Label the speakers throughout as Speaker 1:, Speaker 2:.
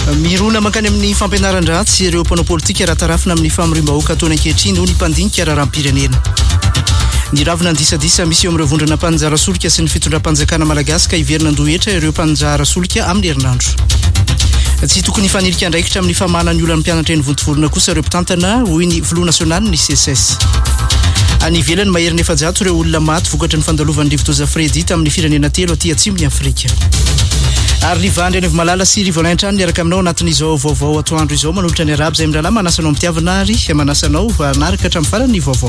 Speaker 1: Mirona mankany amin'ny fampianaran-dratsy ireo mpanao politika ratarafina amin'ny famariam-bahoaka ataony ankehitriny noho ny mpandinika raharam-pirenena. Ny ravina disadisa misy eo amin'ireo vondrana mpanjara solika sy ny fitondram-panjakana malagasy ka iverina andohetra ireo mpanjara solika amin'ny herinandro. Tsy tokony fanirika andraikitra amin'ny famahana ny olona mpianatra eny vontovorona kosa ireo mpitantana hoy ny Volo Nasionaly ny CSS. Any ivelany maheriny 700 ireo olona maty vokatry ny fandalovan'ny rivodoza Fredita amin'ny firenena telo aty atsimon'ny Afrika. Ary Livandry any Malala sy Rivonaintrano niaraka aminao anatin'izao vaovao atoandro izao manolotra ny arabo izay mirahalahy manasanao mitiavana ary manasanao anaraka hatramin'ny farany vaovao.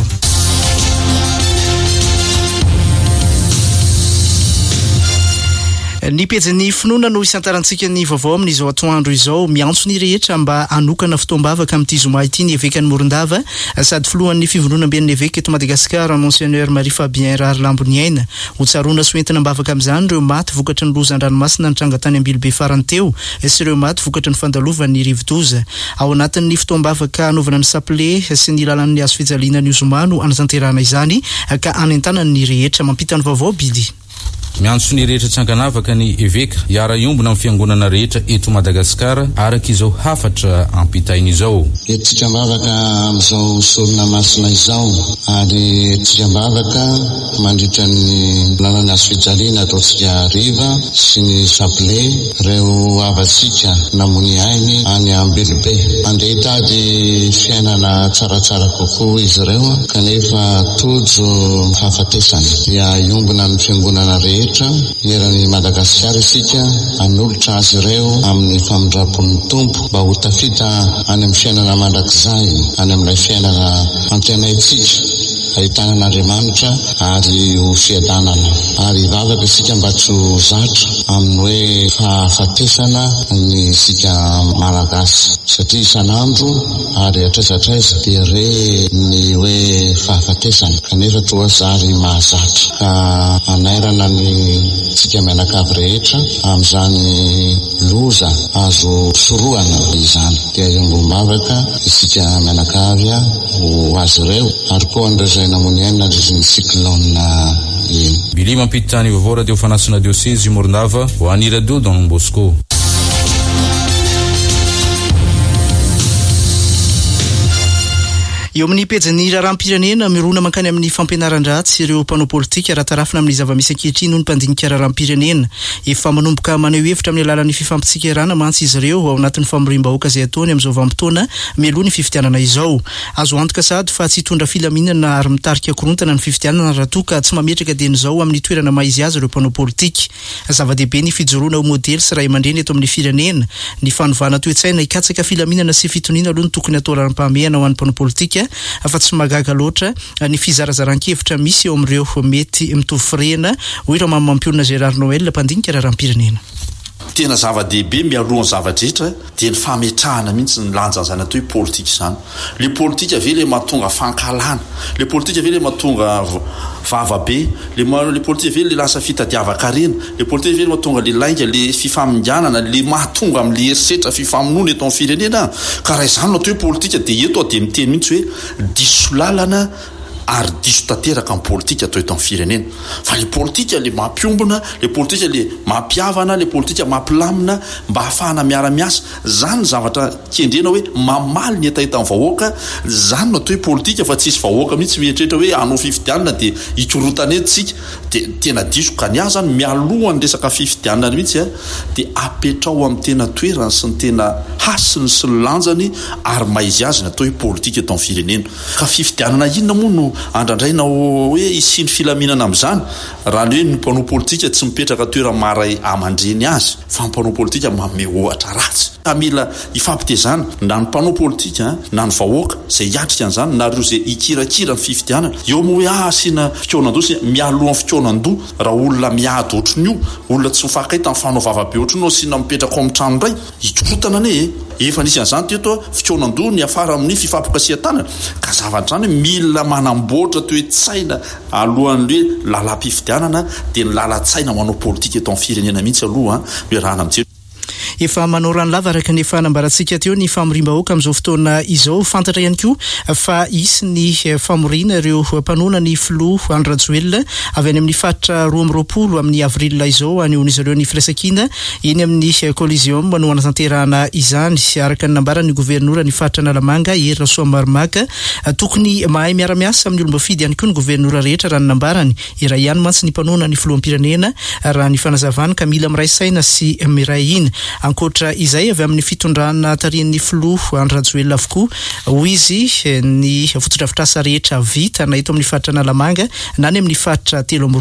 Speaker 1: Ny pejin'ny finoana no isantarantsika ny vaovao amin'izao atoandro izao miantso ny rehetra mba hanokana fotoam-bavaka amin'ity zoma ity ny evekan'ny Morondava sady filohan'ny fivonoanam-ben'ny eveka eto Madagasikara Monseigneur Marie Fabien Rarlamboniaina ho tsaroana soentina mbavaka amin'izany ireo maty vokatry ny lozan-dranomasina nitranga tany Ambilobe farany teo sy ireo maty vokatry ny fandalovan'ny rivodoza ao anatin'ny fotoam-bavaka anaovana ny saple sy ny lalan'ny hazo fijaliana ny zomano anatanterahana izany ka anentanany ny rehetra mampita ny vaovao Bily.
Speaker 2: Miantso ny rehetra tsanganavaka ny eveka hiara iombona amin'ny fiangonana rehetra eto Madagasikara araka izao hafatra ampitainy izao.
Speaker 3: Etika mbavaka amin'izao sorona masina izao ary etika mbavaka mandritra ny lalana hazo fijaliana ataontsika riva sy ny saple ireo avatsika namony ainy any Ambilobe andeha hitady fiainana tsaratsara kokoa izy ireo kanefa tojo hafatesana dia iombona amin'ny fiangonana rehetra eran'ny Madagasikara isika anolotra azy ireo amin'ny famindrapon'ny tompo mba ho tafita any amin'ny fiainana mandrakizay any amin'ilay fiainana antenaitsika ahitanan'Andriamanitra ary ho fiadanana ary vavaka isika mba tsy ho zatra amin'ny hoe fahafatesana ny isika malagasy satria isan'andro ary atraizatraiza dia re ny hoe fahafatesana kanefa toa zary mahazatra ka anairana ny isika mianakavy rehetra amin'izany loza azo soroana izany dia iongombavaka isika mianakavy ho azy ireo ary koa andrezay namony aina ny cyclone iny.
Speaker 2: Bili mampitany vaovao radio fanasina diocèse Morondava ho an'ny radio Don Bosco.
Speaker 1: Eo amin'ny pejin'ny raharam-pirenena mirona mankany amin'ny fampianaran-dratsy ireo mpanao politika ratarafina amin'ny zava-misy ankehitriny noho ny mpandinika raharam-pirenena efa manomboka maneho hevitra amin'ny alalan'ny fifampitsikirana mantsy izy ireo ao anatin'ny famoriam-bahoaka izay ataony amin'izao vanim-potoana mialoha ny fifidianana izao. Azo antoka sady fa tsy hitondra filaminana ary mitarika korontana ny fifidianana raha toa ka tsy mametraka dieny izao amin'ny toerana maizy azy ireo mpanao politika. Zava-dehibe ny fijoroana ho modely sy ray aman-dreny eto amin'ny firenena ny fanovana toe-tsaina hikatsaka filaminana sy fitoniana aloha ny tokony atao raharam-pahamehana ho an'ny mpanao politika afa tsy magaga loatra ny fizarazaran-kevitra misy eo amin'ireo mety mitovy firena ho ireo mamampiolona Gérard Noël mpandinika raharam-pirenena.
Speaker 4: Tena zava-dehibe mialohan'ny zavadrehetra dia ny fametrahana mihitsy ny lanjan'izany atao hoe politika izany. Le politika ve le mahatonga fankalana, le politika ve le mahatonga vavabe, le politika ve le lasa fitadiava-karena, le politika ve le mahatonga le lainga, le fifaminganana, le mahatonga amin'le herisetra fifamonoana eto amin'ny firenena. Ka raha izany no atao hoe politika dia eto dia miteny mihitsy hoe diso lalana ary diso tanteraka amin'ny politika atao eto amin'ny firenena. Fa le politika le mampiombona, le politika le mampiavana, le politika mampilamina mba hahafahana miara-miasa. Zany zavatra kendrena hoe mamaly ny etaeta amin'ny vahoaka, zany no atao hoe politika fa tsisy vahoaka mihitsy mieritreritra hoe hanao fifidianana dia hikorotana etsika. Dia tena diso ka ny azy zany mialohan'ny resaka fifidianana mihitsy dia apetrao amin'ny tena toerana sy ny tena hasiny sy ny lanjany ary maizy azy ny atao hoe politika eto amin'ny firenena. Ka fifidianana inona moa no andrandraina hoe isiny filaminana amin'izany raha ny hoe ny mpanao politika tsy mipetraka toerana maray aman-dreny azy fa ny mpanao politika manome ohatra ratsy. Ka mila ifampitezana na ny mpanao politika na ny vahoaka izay hiatrika an'izany na ireo izay hikirakira ny fifidianana eo moa hoe asiana fikonan-doha sy mialohan'ny fikonan-doha raha olona miady ohatrin'io, olona tsy mifankahita amin'ny fanaovava-be ohatrin'io asiana mipetraka ao amin'ny trano iray hikorotana ane efa nisy an'izany teto fikonan-doha ny afara amin'ny fifampikasihan-tanana ka zavatrany mila manamboatra toe-tsaina alohan'ny hoe lalam-pifidianana dia ny lalan-tsaina manao politika eto amin'ny firenena mihitsy aloha no iarahana amin'izay.
Speaker 1: efa manao rano lava araka ny fanambarantsika teo ny famorim-bahoaka amin'izao fotoana izao. Fantatra ihany koa fa isy ny famorina ireo mpanona ny filoha Andry Rajoelina avy any amin'ny faritra 12 amin'ny avril izao anehoan'izy ireo ny firaisan-kina eny amin'ny Coliseum no anatanterahana izany. Araka ny nambaran'ny gouvernoura ny faritra Analamanga Hery Rasoamaromaka tokony mahay miara-miasa amin'ny olom-bafidy ihany koa ny gouvernoura rehetra raha ny nambarany. Iray ihany mantsy ny mpanona ny filoham-pirenena raha ny fanazavana ka mila miray saina sy miray iny. Ankoatra izay avy amin'ny fitondrana tarian'ny filoha Andry Rajoelina avokoa hoy izy ny fotodrafitrasa rehetra vita na eto amin'ny faritra Analamanga na ny amin'ny faritra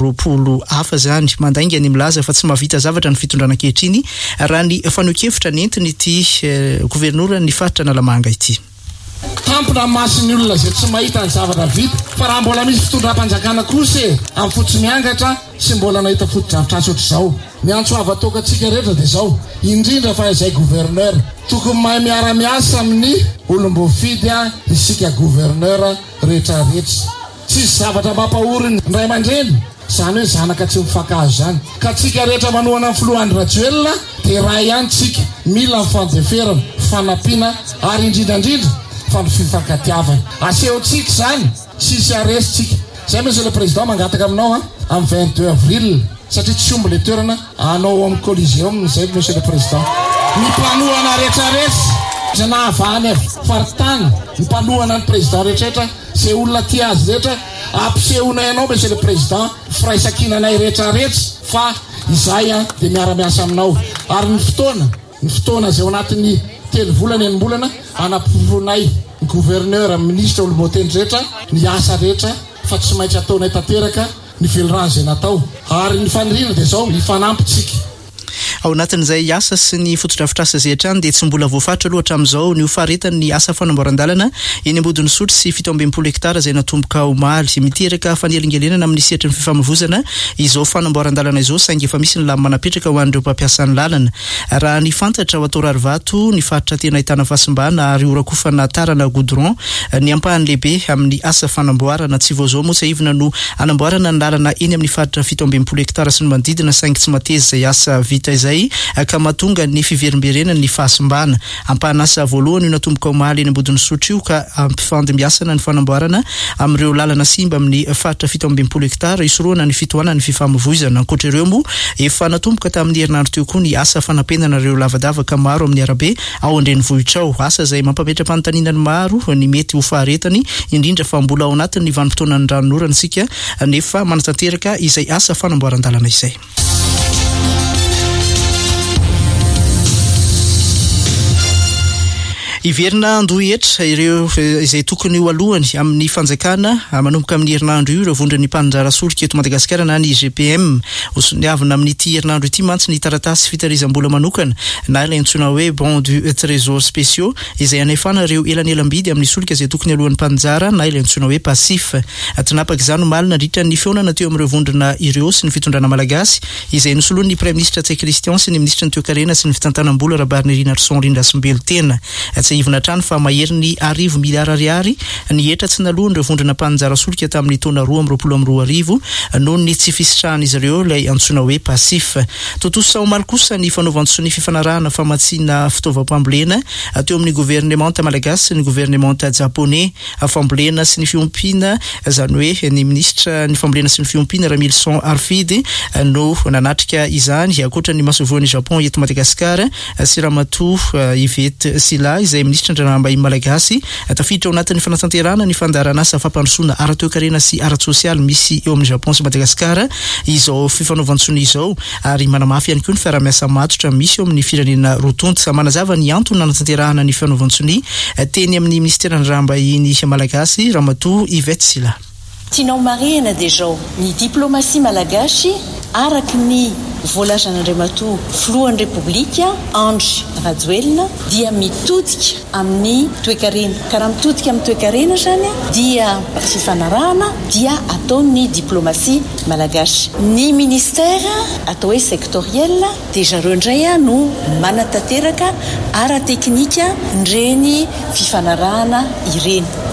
Speaker 1: 13 hafa zany. Mandainga ny milaza fa tsy mahavita zavatra ny fitondrana ankehitriny raha ny fanohikevitra nentiny ity gouvernoura ny faritra Analamanga ity.
Speaker 5: Tampona masiny olona zay tsy mahita ny zavatra vita fa raha mbola misy fitondram-panjakana kosa amin'ny fotsy miangatra sy mbola nahita fotodrafitrasa ohatr'izao. Ny antsoava tokantsika rehetra dia izao, indrindra fa izay gouverneur tokony mahay miara-miasa amin'ny olom-bofidy isika gouverneur rehetrarehetra. Tsisy zavatra mampahoriny ny ray aman-dreny, izany hoe zanaka tsy mifankazo zany. Ka tsika rehetra manohana amin'ny filoha Andry Rajoelina dia raha ihany tsika mila mifandeferana, fanampiana ary indrindrandrindra fa ny fifankatiavana. Asehontsika zany sisy aresitsika. Zay monsieur le président mangataka aminao amin'ny 22 avril satria tsy omby le toerana anao amin'ny Coliseum zay monsieur le président. Ny mpanohana rehetrarehetra nahavany faritany, ny mpanohana ny président rehetrarehetra zay olona ty azy rehetra ampisehonay anao monsieur le président firaisan-kinanay rehetrarehetra fa izay dia miara-miasa aminao. Ary ny fotoana zay ao anatin'ny 3 volana enim-bolana anaporonay ny gouverneur, ministre, olom-boteny rehetra ny asa rehetra fa tsy maintsy ataonay tanteraka ny velorano zay natao ary ny fanirina dia izao hifanampitsika.
Speaker 1: Ao anatin'izay asa sy ny fotodrafitrasa zay hatrany dia tsy mbola voafatra aloha hatramin'izao ny hofaretany asa fanamboaran-dalana eny ambodiny sotry sy 17 hektara izay natomboka omaly miteraka fanelingelenana amin'ny sehatry ny fifamoivoizana izao fanamboaran-dalana izao saingy efa misy ny lamy manapetraka ho an'ireo mpampiasa ny lalana. Raha ny fantatra ao atao Rarivato ny faritra tena ahitana fasimbana ary orakofana tarana goudron ny ampahany lehibe amin'ny asa fanamboarana. Tsy voazao moa tsy aivina no anamboarana ny lalana eny amin'ny faritra 17 hektara sy ny manodidina saingy tsy mateza izay asa vita izay ka mahatonga ny fiverimberena ny fahasimbana. Ampanasa voalohany io natomboka omaly eny ambodiny sotry io ka ampifandimbiasana ny fanamboarana amin'ireo lalana simba amin'ny faritra 17 hektara isoroana ny fitohanana ny fifamoivoizana. Ankoatra ireo moa efa natomboka tamin'ny herinandro teo koa ny asa fanampenana ireo lavadavaka maro amin'ny arabe ao an-drenivohitra ao, asa izay mampametra-panotaninany maro ny mety ho faharetany indrindra fa mbola ao anatin'ny vanim-potoanan'ny ranonorana isika nefa manatanteraka izay asa fanamboaran-dalana izay. Iverina andohetra ireo izay tokony ho alohany amin'ny fanjakana manomboka amin'ny herinandro io ireo vondrony mpanjara solika eto Madagasikara na ny GPM osoniavina amin'ny ity herinandro ity mantsy ny taratasy fitarizam-bola manokana na ilay antsoina hoe bon du trésor spéciaux izay anefana ireo elanelam-bidy amin'ny solika izay tokony alohan'ny mpanjara na ilay antsoina hoe passif. Tinapaka izany omaly nandritra ny fiaonana teo amin'ireo vondrona ireo sy ny fitondrana malagasy izay nosoloan'ny Premier Ministre Tsay Christian sy ny Ministra Ntoekarena sy ny fitantanam-bola Rabarnerina Arson Rindrasimbelo tena. Ivona trano fa mahery ny 10 miliara ariary ny etra tsy nalohany ireo vondrona mpanjara solika tamin'ny taona 2022 noho ny tsy fisitrahan'izy ireo ilay antsoina hoe passif. Totosa omaly kosa ny fanaovantsony fifanarahana famatsiana fitaovam-pambolena teo amin'ny gouvernement malagasy sy ny gouvernement japonais. Fambolena sy ny fiompiana izany hoe ny ministra ny fambolena sy ny fiompiana Ramilson Arfidy no nanatrika izany. Ankoatra ny masovoan'i Japon eto Madagasikara sy Ramatoa Yvette Sila izay ministra ndrambahiny malagasy tafiditra ao anatin'ny fanatanterahana ny fandarana asa fampandrosoana ara-toekarena sy ara-tsosialy misy eo amin'ny Japon sy Madagasikara izao fifanaovantsony izao ary manamafy ihany koa ny fiara-miasa matotra misy eo amin'ny firenena rotonta. Manazava ny antony nanatanterahana ny fifanaovantsony teny amin'ny ministera ndrambahiny malagasy Ramatoa Yvette Sila.
Speaker 6: Tianao marihana dia zao ny diplomasia malagasy araky ny voalazan'Andriamatoa filohan'ny Repoblika Andry Rajoelina dia mitodika amin'ny toekarena. Ka raha mitodika amin'ny toekarena zany dia fifanarahana dia ataon'ny diplomasia malagasy. Ny ministère atao hoe sectoriel dia zareo indray no manatanteraka ara-teknika ireny fifanarahana ireny.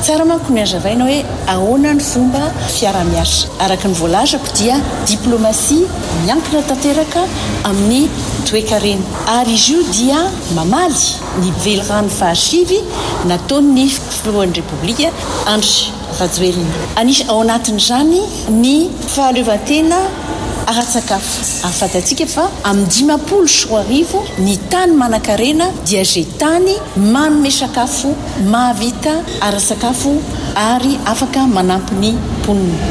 Speaker 6: tsara manko ny azavaina hoe ahoana ny fomba fiara-miasa. Araka ny voalazako dia diplomasia miankina tanteraka amin'ny toe-karena. Ary izy io dia mamaly ny velirano fahasivy nataon'ny filohan'ny Repoblika Andry Rajoelina. Anisy ao anatin'izany ny fahaleovantena ara-tsakafo. Afantatsika fa amin'ny 50 ny tany manan-karena dia zay tany manome sakafo mahavita ara-sakafo ary afaka manampy ny mponina.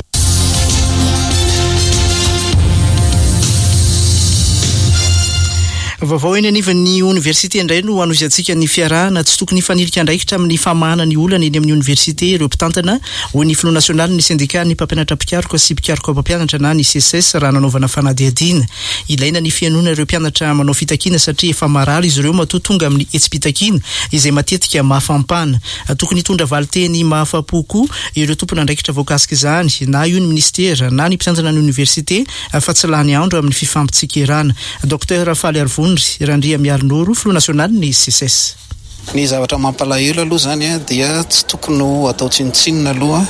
Speaker 1: Vaovao eny anivan'ny université indray no anoziantsika ny fiarahana tsy tokony fanilika andraikitra amin'ny famahana ny olana eny amin'ny université ireo mpitantana ho ny Front National ny syndicat ny mpampianatra mpikaroka sy mpikaroka mpampianatra na ny CSS raha nanaovana fanadihadiana. Ilaina ny fianoana ireo mpianatra manao fitakiana satria efa marary izy ireo matoa tonga amin'ny etsi-pitakiana izay matetika mahafampana. Tokony hitondra valiteny mahafapo koa ireo tompona andraikitra voakasika izany na io ny ministera na ny mpitantana ny université fa tsy lany andro amin'ny fifampitsikirana. Dr Faly Arvon Randria Mialonoro, Front National ny CSS.
Speaker 7: Ny zavatra mampalahelo aloha zany dia tsy tokony atao tsinitsinina aloha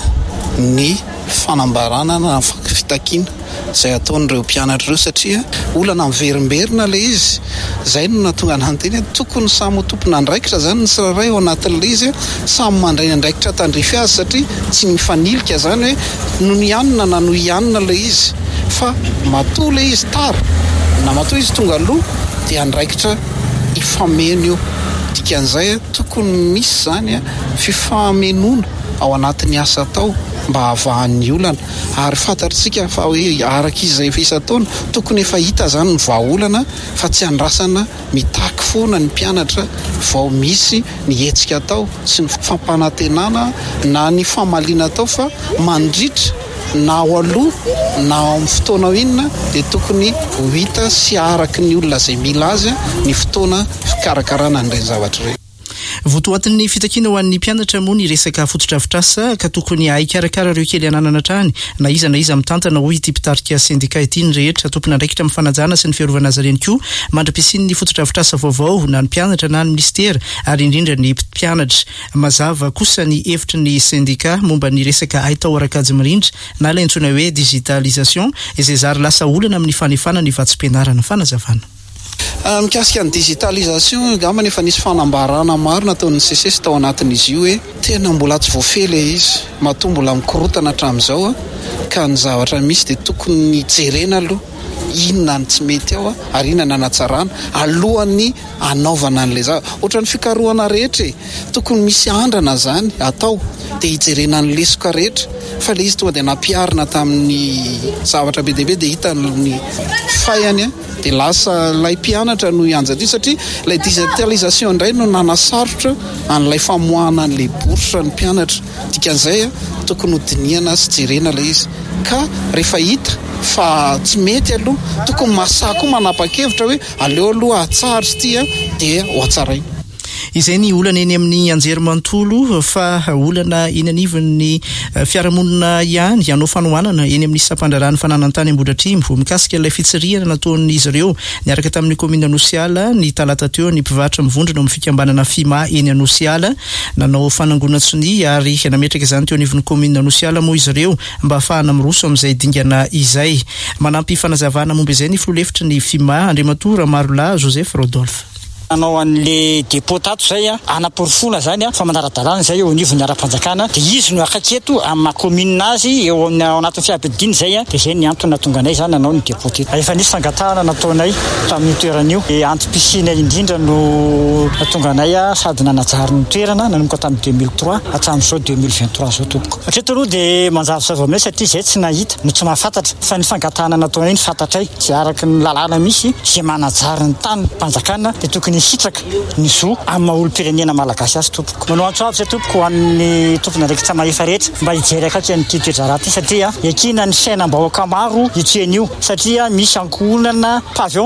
Speaker 7: ny fanambarana na fitakiana izay ataon'ireo mpianatra ireo satria olana miverimberina le izy. Zay no natonga ananteny tokony samy tompona andraikitra zany ny tsirairay ao anatin'le izy samy mandray andraikitra tandrify azy satria tsy mifanilika zany hoe no nianina na no ianina le izy fa matoa le izy tara na matoa izy tonga aloha dia andraikitra ifameno io. Dikan'izay tokony misy zany fifamenona ao anatin'ny asa atao mba havahan'ny olana ary fantatsika fa hoe araka izay efa isa-taona tokony efa hita zany ny vahaolana fa tsy andrasana mitaky foana ny mpianatra vao misy ny hetsika atao sy ny fampanantenana na ny famaliana atao fa mandritra na ao aloha na ao amin'ny fotoana ho inona dia tokony ho hita sy araky ny olona izay mila azy ny fotoana fikarakarana an'ireny zavatra ireny.
Speaker 1: Votoatin'ny fitakiana ho an'ny mpianatra moa ny resaka fotodrafitrasa ka tokony ahikarakara ireo kely ananana hatrany na iza mitantana ho ity mpitarika syndicat ity ny rehetra tompona andraikitra amin'ny fanajana sy ny fiarovana azy ireny koa mandra-piasiany ny fotodrafitrasa vaovao na ny mpianatra na ny ministera ary indrindra ny mpianatra. Mazava kosa ny hevitry ny syndicat momba ny resaka ahitao arakajy mirindra na ilay antsoina hoe digitalisation izay zary lasa olana amin'ny fanefana ny vatsim-pianarana fanazavana.
Speaker 7: Mikasika ny digitalisation gama nefa nisy fanambarana maro nataon'ny CSS tao anatin'izy io hoe tena mbola tsy voafely izy matoa mbola mikorotana hatramin'izao ka ny zavatra misy dia tokony jerena aloha inona ny tsy mety ao ary inona ny anatsarana alohan'ny anaovana an'ilay zavatra. Ohatran'ny fikarohana rehetra tokony misy andrana zany atao dia hijerena ny lesoka rehetra fa le izy tonga dia nampiarina tamin'ny zavatra be dia be dia hita ny fayany dia lasa lay mpianatra no ianjady satria ilay digitalisation indray no nanasarotra an'ilay famoahana an'ilay bourse ny mpianatra. Dikan'izay tokony hodiniana sy jerena ilay izy ka rehefa hita fa tsy mety aloha tokony masaha koa manapa-kevitra hoe aleo aloha atsara sy tia dia ho atsaraina.
Speaker 1: Izay ny olana eny amin'ny anjerimanontolo fa olana eny anivon'ny fiarahamonina ihany hanao fanohanana eny amin'ny sampandrarany fananantany Ambohidratrimo mikasika ilay fitsirihana nataon'izy ireo niaraka tamin'ny komina Nosiala ny talata teo ny mpivarotra mivondrona amin'ny fikambanana FIMA eny Nosiala nanao fanangonan-tsony ary nametraka izany teo anivon'ny komina Nosiala moa izy ireo mba ahafahana miroso amin'izay dingana izay. Manampy fanazavana momba izay ny filoha-hevitry ny FIMA Andriamatora Marola Joseph Rodolphe.
Speaker 8: Anao an'le dépotato zay anaporofona zany fa manara-dalàna zay eo anivon'ny ara-panjakana dia izy no akaketo amin'ny komina azy eo anatin'ny fiabidiana zay dia zay ny antony natonga anay zany nanao ny dépoté. Efa nisy sangatahana nataonay tamin'ny toeran'io antipisiana indrindra no natonga anay sady nanajary ny toerana nanomboka tamin'ny 2003 hatramin'izao 2023 zao tompoko. Hatreto aloha dia manjavozavo aminay satria zay tsy nahita no tsy mahafantatra fa ny fangatahana nataonay ny fantatray sy araky ny lalàna misy zay manajary ny tany mpanjakana dia tokony sitraka ny zo amin'ny maha-olom-pirenena malagasy azy tompoko. Manao antsoavy zay tompoko ho an'ny tompona andraikitra mahefa rehetra mba hijery akaky an'ity toetra raty satria ekina ny fiainam-bahoaka maro itsyen'io satria misy ankohonana pavion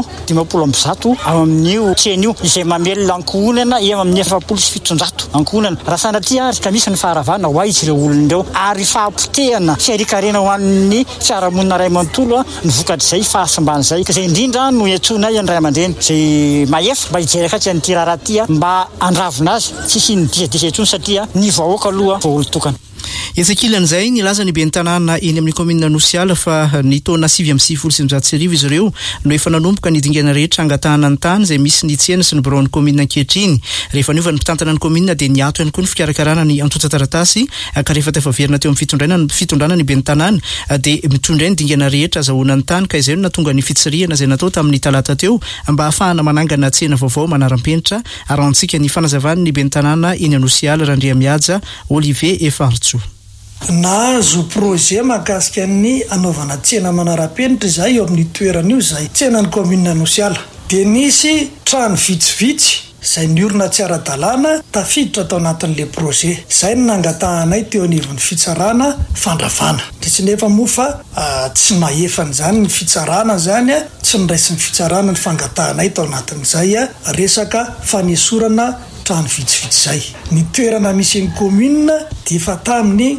Speaker 8: 50 ao amin'io tsen'io izay mamelona ankohonana eo amin'ny 700 ankohonana raha sanatria ary ka misy ny faharavana ho aizy ireo olona ireo ary fahampotehana fiarikarena ho an'ny fiarahamonina ray amanontolo ny vokatr'izay fahasamban'izay ka izay indrindra no iantsonay ny ray aman-dreny izay mahefa mba hijery rehefa tsy an'ity raharaha ty mba andravina azy tsisy nydisdisa intsony satria ny vahoaka aloha voolotokana.
Speaker 1: Ezekilan'izay nilaza ny ben'ny tanàna eny amin'ny komina Nosiala fa ny taona 7 izy ireo no efa nanomboka ny dingana rehetra angatahana ny tany izay misy ny tsena sy ny birao ny komina ankehitriny. Rehefa niova ny mpitantana ny komina dia niato ihany koa ny fikarakarana ny antota taratasy ka rehefa tafaverina teo amin'ny fitondrana ny ben'ny tanàna dia mitondray ny dingana rehetra azahoana ny tany ka izay no natonga ny fitsirihana izay natao tamin'ny talata teo mba ahafahana manangana tsena vaovao manaram-penitra arantsika ny fanazavany ny ben'ny tanàna eny Nosiala Randria Miaja Olivier Efartso.
Speaker 9: Nahazo projet mahakasika ny anaovana tsena manara-penitra izay eo amin'ny toerana io izay tsenan'ny komina Nosiala. Dia nisy trano vitsivitsy izay niorina tsy ara-dalàna tafiditra tao anatin'ilay projet. Izay no nangatahanay teo anivon'ny fitsarana fandravana. Dia tsy nefa moa fa tsy mahefana izany ny fitsarana izany tsy niraisin'ny fitsarana ny fangatahanay tao anatin'izay resaka fanesorana trano vitsivitsy izay. Ny toerana misy ny komina dia efa tamin'ny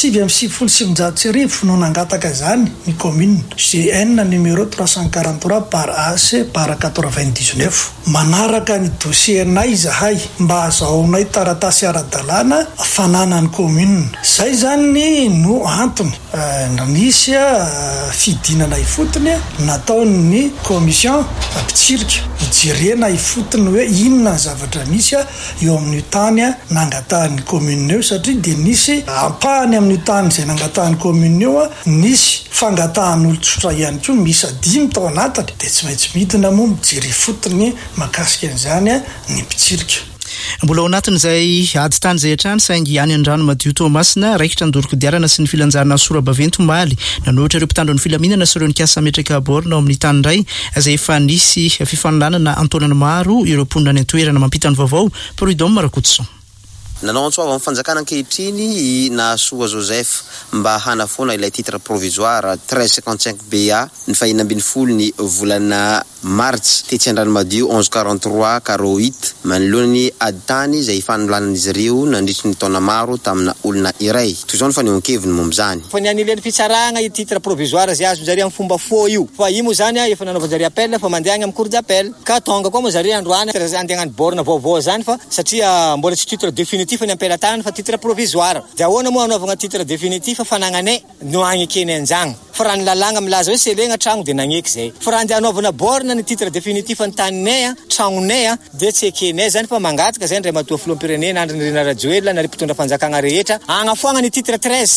Speaker 9: 7 no nangataka izany ny commune GN numéro 343 par AC par 99. Manaraka ny dossiernay izahay mba azahoanay taratasy ara-dalàna fananany commune. Zay zany no antony nisy fidinana ifotony nataon'ny commission mpitsirika hijerena ifotony hoe inona ny zavatra misy eo amin'ny tany nangatahan'ny commune eo satria dia nisy ampahany amin'ny tany izay nangatahan'ny commune eo nisy fangatahan'ny olon-tsotra ihany koa misy 5 tao anatiny dia tsy maintsy midina moa mijery fotony mahakasika an'izany ny mpitsirika.
Speaker 1: Mbola ao anatin'izay ady tany izay hatrany saingy any an-drano madio Toamasina raikitra ny dorokodiarana sy ny filanjarana Sorabaventy Maly nanohitra ireo mpitandro ny filaminana sy ireo nikasa metraka borina ao amin'ny tany iray izay efa nisy fifaninanana antonany maro ireo mponina ny antoerana mampita ny vaovao Prudhomme Rakotoson.
Speaker 10: Nanao antsoava amin'ny fanjakana ankehitriny na Soa Joseph mba hanafona ilay titre provisoire 1355BA ny fahinambin'ny folo ny volana Marts tetsy Andranomadio 1143 karo 8 manoloany ady tany izay fanolanin'izy ireo nandritry ny taona maro tamina olona iray. Toy izao ny fanehoan-keviny momba izany.
Speaker 11: Fa ny anilany fitsaragna i titre provisoire zay azon-jare amin'ny fomba fo io. Fa io moa zany efa nanaovanjare appel fa mandeha agny amin'ny cour d'appel. Ka tonga koa moa zare androany andeha agny borna vaovao zany fa satria mbola tsy titre définitif ny ampelatany fa titre provisoire. Dia ahoana moa anaovana titre définitif fanagnanay no agny ekeny anjagny. Fa raha ny lalagna milaza hoe selegna tragno dia nagneky zay. Fa raha andeha anaovana borna ny titre définitif ny taninay tragnonay dia tsy ekenay zany fa mangataka zay ndray matoa filoham-pirenena andry ny Rina Rajoelina nary mpitondra fanjakana rehetra agnafoagna ny titre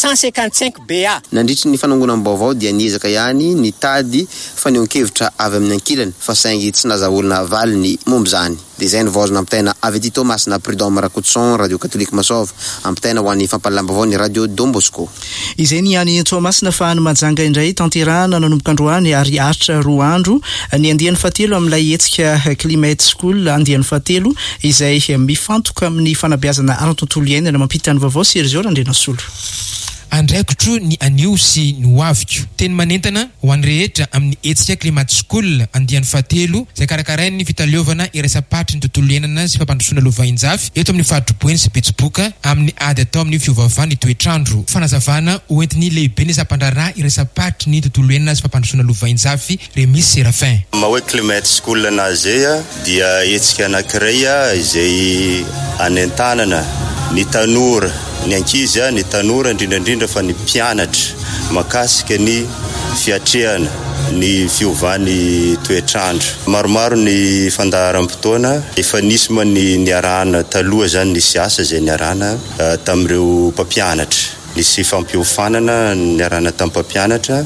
Speaker 11: 1355BA.
Speaker 10: Nandritry ny fanangonana baovao dia niezaka ihany nitady fanehoan-kevitra avy amin'ny ankilany fa saingy tsy nazaholana valiny momba izany. Dia izay nivozona ampitaina avy aty Toamasina Prudhomme Rakotoson Radio Katolika Masova ampitaina ho an'ny fampalalambavao ny Radio Don Bosco.
Speaker 1: Izay ny any Toamasina fa any Majanga indray tanterahana nanomboka androany ary aritra 2 andro ny andiany fatelo amin'ilay hetsika Climate School andiany fatelo izay mifantoka amin'ny fanabeazana ara-tontolo iainana mampita ny vaovao Sergio Randrenasolo.
Speaker 12: Andraikitro ny anio sy ny hoaviko teny manentana ho an'ny rehetra amin'ny hetsika Climate School andiany fatelo izay karakarainy ny fitaliovana iresapatry ny tontolo iainana sy fampandrosoana lovainjafy eto amin'ny fahatroboeny sy betsiboka amin'ny ady atao amin'ny fiovavany ny toetrandro fanazavana hoentin'ny lehibe ny zampandraraha iresapatry ny tontolo iainana sy fampandrosoana lovainjafy Remis Séraphin.
Speaker 13: Mahoe Climate School anazy dia hetsika anankiray izay anentanana ny tanora ny ankizy ny tanora indrindrandrindra fa ny mpianatra makasika ny fiatrehana ny fiovany toetrandro. Maromaro ny fandaharam-potoana efa nisy moa ny niarahana taloha zany nisy asa izay niarahana tamin'ireo mpampianatra. Nisy fampiofanana niarahana tamin'ny mpampianatra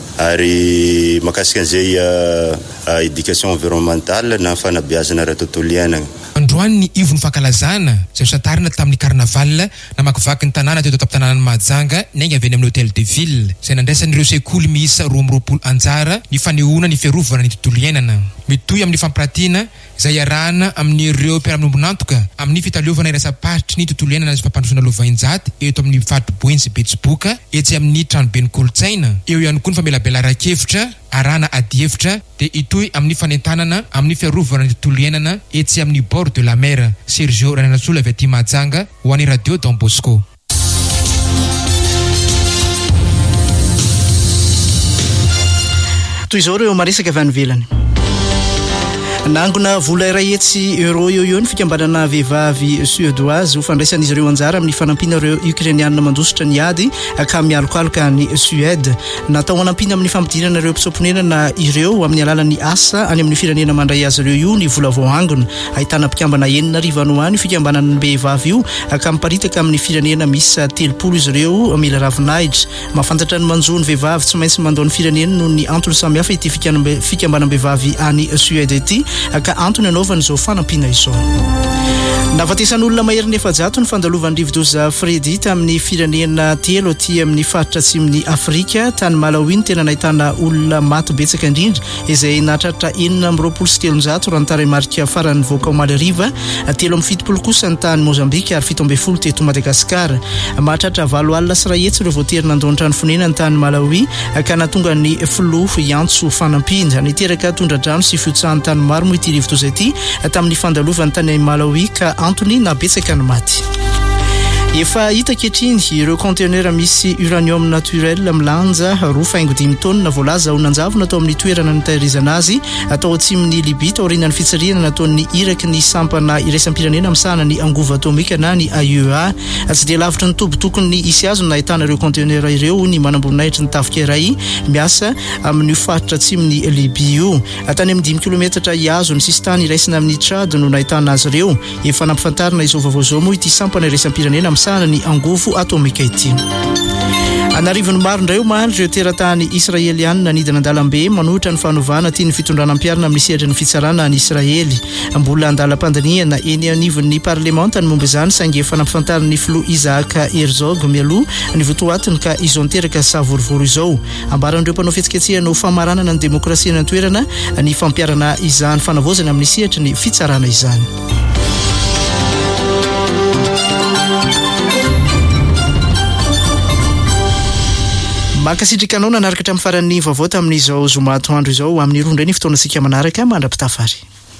Speaker 13: ary makasika an'izay éducation environnementale na fanabeazana ara-tontolo iainana.
Speaker 12: Androany ny ivony fankalazana izay satarina tamin'ny carnaval na makivaky ny tanàna teto tamin'ny Majanga nainga avy any amin'ny hôtel de ville izay nandraisan'ireo sekoly miisa 12 anjara ny fanehoana ny fiarovana ny tontolo iainana. Mitohy amin'ny fampirantiana izay iarahana amin'ireo mpiara-minombonantoka amin'ny fitaliovana iresapatry ny tontolo iainana sy fampandrosoana lovainjaty eto amin'ny fahatroboeny sy betsiboka etsy amin'ny tranobe ny kolotsaina eo ihany koa ny famelabelaran-kevitra arahana ady-hevitra dia itoy amin'ny fanentanana amin'ny fiarovana ny tontolo iainana etsy amin'ny bord de la mer. Sergio Randrenasolo avy aty Majanga ho an'ny Radio Don Bosco.
Speaker 1: Toy izao ireo maresaka avy any ivelany. nangona vola iray hetsy euro eo ny fikambanana vehivavy suédoise ho fandraisan'izy ireo anjara amin'ny fanampiana ireo ukrainiana mandositra ny ady ka mialokaloka ny Suède. Natao hanampiana amin'ny fampidirana ireo mpisomponenana ireo amin'ny alalan'ny asa any amin'ny firenena mandray azy ireo io ny vola voahangona. Ahitana mpikambana 9,000 any fikambanana ny vehivavy io ka miparitaka amin'ny firenena misy 30 izy ireo mila ravinahitra. Mahafantatra ny manjoany vehivavy tsy maintsy mandao ny firenena noho ny antony samihafa ity fikambanam-behivavy any Suède ity ka antony anaovana izao fanampiana izao. Navatesan'olona mahery 700 ny fandalovan'ny rivodoza Fredy tamin'ny firenena telo aty amin'ny faritra atsimon'ny Afrika. Tany Malawi ny tena nahitana olona maty betsaka indrindra izay nahatratra 923 raha ny taramarika farany voaka Omaly Riva, 770 kosa ny tany Mozambika ary 17 teto Madagasikara. Mahatratra 7 alina sy 1 hetsy ireo voatery nandao ny fonena ny tany Malawi ka nahatonga ny filoha iantso fanampiana. Niteraka tondradrano sy fiotsahan'ny tany maro moa ity rivodoza ity tamin'ny fandalovan'ny tany Malawi ka antony nabetsaka ny maty. Efa hita kehitriny ireo conteneur misy uranium naturel milanja 2.5 tonnes voalaza ho nanjavona atao amin'ny toerana nitahirizana azy atao atsimon'ny Libia taorian'ny fitsariana nataon'ny Irak ny sampana iraisam-pirenena misahana ny angova atomika na ny AIEA. Tsy dia lavitra ny tobo tokony hisy azy no nahitana ireo conteneur ireo ny manamboninahitra ny tafika iray miasa amin'ny faritra atsimon'ny Libia io. Tany amin'ny 5 km iazo ny sisy tany iraisina amin'ny Tchad no nahitana azy ireo. Efa nampifantarina izao vaovao izao moa ity sampana iraisam-pirenena misahana ny angovo atomika ity. Anarivony maro indray mandry ireo teratany Israeliana nidina an-dalambe manohitra ny fanovana tia ny fitondranam-piarana amin'ny sehatra ny fitsarana ny Israely. Mbola andalam-pandaniana eny anivon'ny parlemanta ny momba izany saingy efa nampifantariny filoha Isaac Herzog mialoha ny votoatiny ka izo niteraka savorovoro izao. Ambaran'ireo mpanao fihetsiketsehana ho famaranana ny demokrasia ny toerana ny fampiarana izany fanavozana amin'ny sehatra ny fitsarana izany. Mankasitrika anao nanaraka hatramin'ny faran'ny vaovao tamin'izao zoma atoandro izao amin'ny rondray ny fotoanasika manaraka mandrapitafary.